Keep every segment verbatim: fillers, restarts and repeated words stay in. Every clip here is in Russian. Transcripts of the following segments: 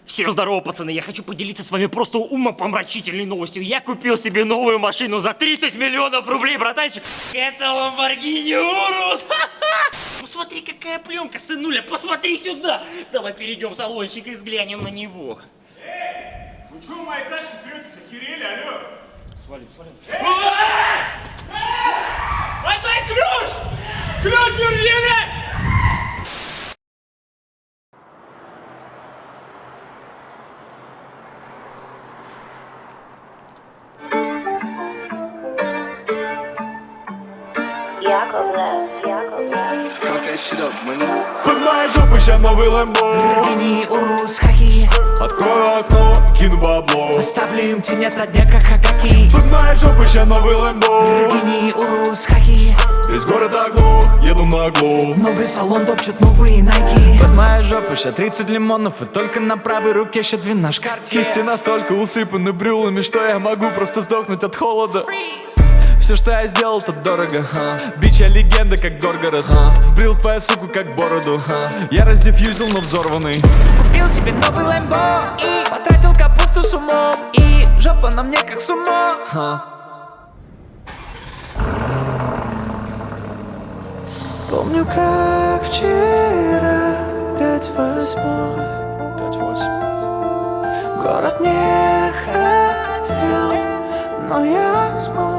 Всем здорово, пацаны! Я хочу поделиться с вами просто умопомрачительной новостью. Я купил себе новую машину за тридцать миллионов рублей, братанчик. Это Lamborghini Urus! Посмотри, какая пленка, сынуля, посмотри сюда! Давай перейдем в салончик и взглянем на него. Эй, вы что в моей тачке третесь, охерели, алло? Свалим, свалим. Отдай ключ! Ключ верни! Под моей жопой ща новый Лэмбо. Lamborghini Urus хаки. Открою окно, кину бабло. Поставлю им тень ото дня, как Хагаки. Под моей жопой ща новый Лэмбо. Lamborghini Urus хаки. Весь город оглох, еду на оглох. Новый салон топчут новые Nike. Под моей жопой ща тридцать лимонов. И только на правой руке ща двенадцать Cartier. Кисти настолько усыпаны брюлами, что я могу просто сдохнуть от холода. Все, что я сделал, то дорого, ха. Бич, я легенда, как Горгород, ха. Сбрил твою суку, как бороду, ха. Я раздефьюзил, но взорванный. Купил себе новый Лэмбо и потратил капусту с умом. И жопа на мне, как сумо, ха. Помню, как вчера, пять восьмой, пять восемь. Город не хотел, но я смог.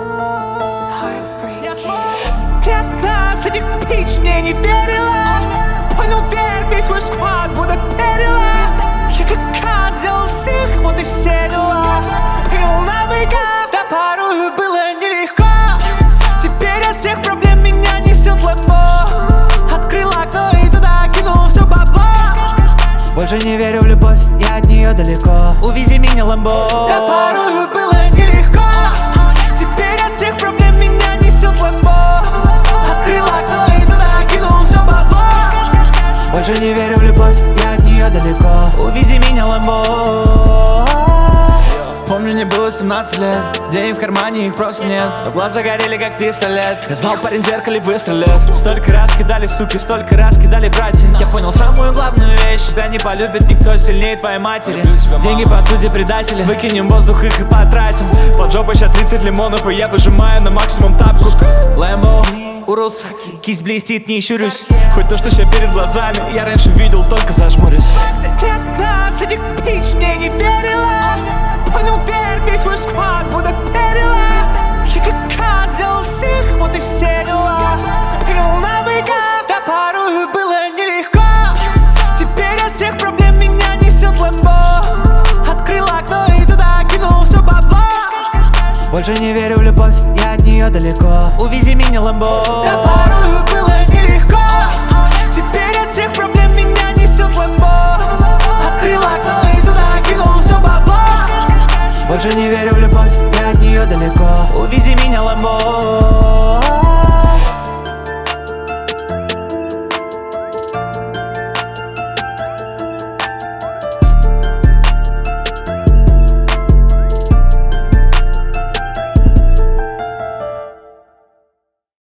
С этих пич мне не верила. Понял, верь, весь свой сквад будто перила. Я как кат взял всех, вот и все дела. Принял на века, да порою было нелегко. Теперь от всех проблем меня несет Лэмбо. Открыл окно и туда кинул все бабло. Больше не верю в любовь, я от нее далеко. Увези меня, Лэмбо. Да порою было нелегко. Теперь от всех проблем меня несет Лэмбо. Открыл окно и туда кинул все бабло. Больше не верю в любовь, я от нее далеко. Увези меня, Ламбо. Помню, мне было семнадцать лет. Денег в кармане, их просто нет. Но глаза горели, как пистолет. Я знал, парень в зеркале выстрелит. Столько раз кидали суки, столько раз кидали братья. Я понял самую главную вещь: тебя не полюбит никто сильнее твоей матери. Деньги, по сути, предатели. Выкинем воздух, их и потратим. Под жопой ща тридцать лимонов, и я выжимаю на максимум тапку. Лэмбо Урус, кисть блестит, не щурюсь. Хоть то, что ща перед глазами, я раньше видел, только зажмурюсь. С этих пич мне не верила. Понял, верь, весь свой сквад будто перила. Я как кат взял всех, вот и все дела. Принял на века, да порою было нелегко. Теперь от всех проблем меня несет Лэмбо. Открыл окно и туда кинул все бабло. Больше не верю в любовь, я от нее далеко. Увези меня, Ламбо. Да порою было нелегко. Теперь от всех проблем меня несет Лэмбо. Открыл окно и туда кинул все бабло. Больше не верю в любовь, я от нее далеко. Увези меня, Ламбо.